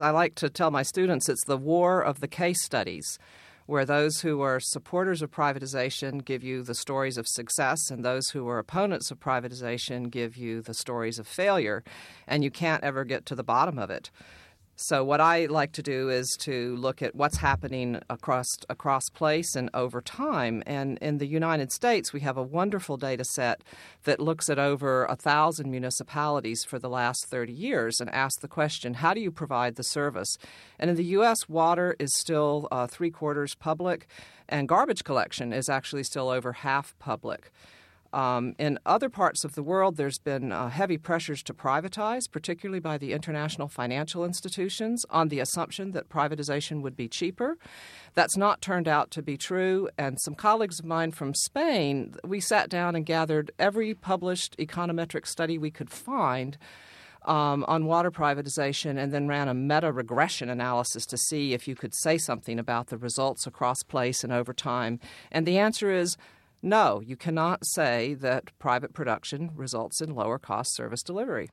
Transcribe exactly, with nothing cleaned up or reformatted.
I like to tell my students it's the war of the case studies, where those who are supporters of privatization give you the stories of success and those who are opponents of privatization give you the stories of failure, and you can't ever get to the bottom of it. So what I like to do is to look at what's happening across across place and over time. And in the United States, we have a wonderful data set that looks at over a thousand municipalities for the last thirty years and asks the question, how do you provide the service? And in the U S, water is still uh, three-quarters public, and garbage collection is actually still over half public. Um, in other parts of the world, there's been uh, heavy pressures to privatize, particularly by the international financial institutions, on the assumption that privatization would be cheaper. That's not turned out to be true. And some colleagues of mine from Spain, we sat down and gathered every published econometric study we could find Um, on water privatization, and then ran a meta-regression analysis to see if you could say something about the results across place and over time. And the answer is no, you cannot say that private production results in lower cost service delivery.